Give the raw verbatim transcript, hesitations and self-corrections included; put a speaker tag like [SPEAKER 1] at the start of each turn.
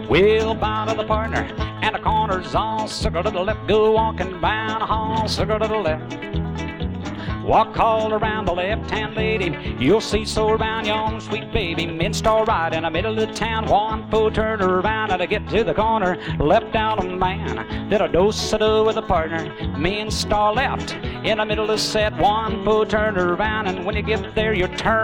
[SPEAKER 1] We'll bow to the partner, and the corner's all circle to the left. Go walking down the hall, circle to the left. Walk all around the left-hand lady. You'll see so around yon sweet baby. Men star right in the middle of the town. One full turn around and I get to the corner. Left down a man. Did a dose-a-do with a partner. Men star left in the middle of the set. One full turn around, and when you get there, you turn.